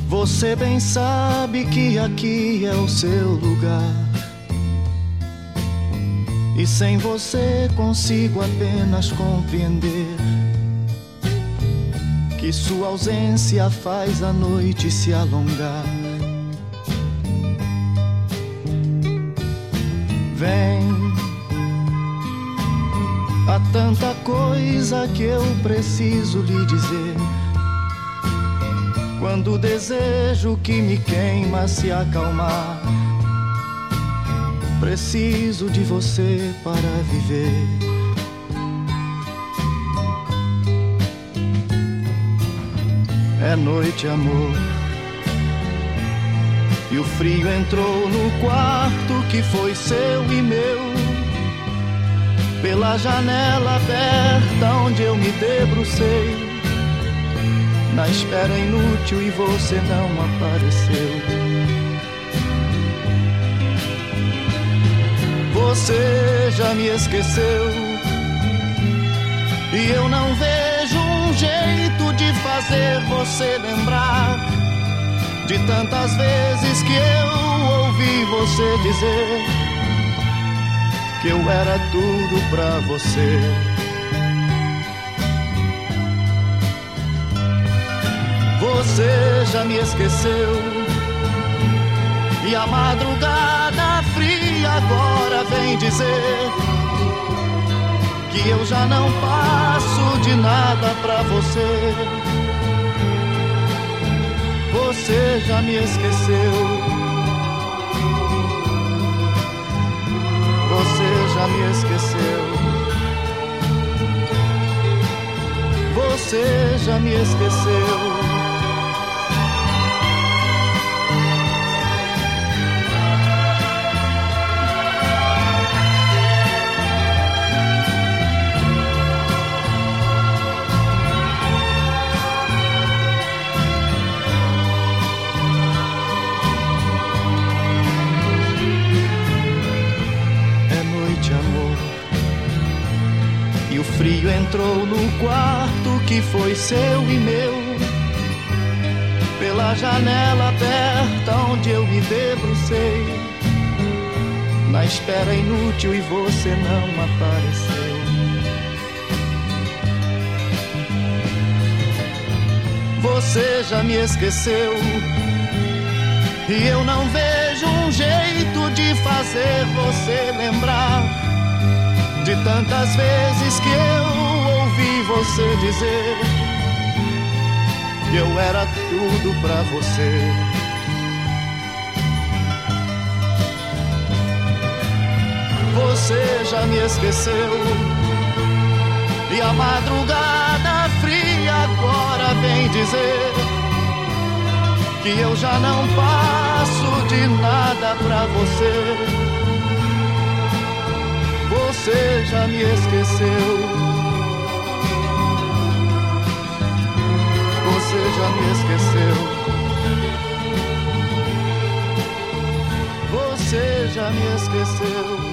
Você bem sabe que aqui é o seu lugar. E sem você consigo apenas compreender que sua ausência faz a noite se alongar. Vem, há tanta coisa que eu preciso lhe dizer. Quando o desejo que me queima se acalmar, preciso de você para viver. É noite, amor, e o frio entrou no quarto que foi seu e meu. Pela janela aberta onde eu me debrucei, na espera inútil, e você não apareceu. Você já me esqueceu, e eu não vejo um jeito de fazer você lembrar de tantas vezes que eu ouvi você dizer que eu era tudo pra você. Você já me esqueceu, e a madrugada fria agora vem dizer que eu já não passo de nada pra você. Você já me esqueceu, você já me esqueceu, você já me esqueceu. O frio entrou no quarto que foi seu e meu. Pela janela aberta onde eu me debrucei, na espera inútil, e você não apareceu. Você já me esqueceu, e eu não vejo um jeito de fazer você lembrar de tantas vezes que eu ouvi você dizer que eu era tudo pra você. Você já me esqueceu, e a madrugada fria agora vem dizer que eu já não passo de nada pra você. Você já me esqueceu, você já me esqueceu, você já me esqueceu.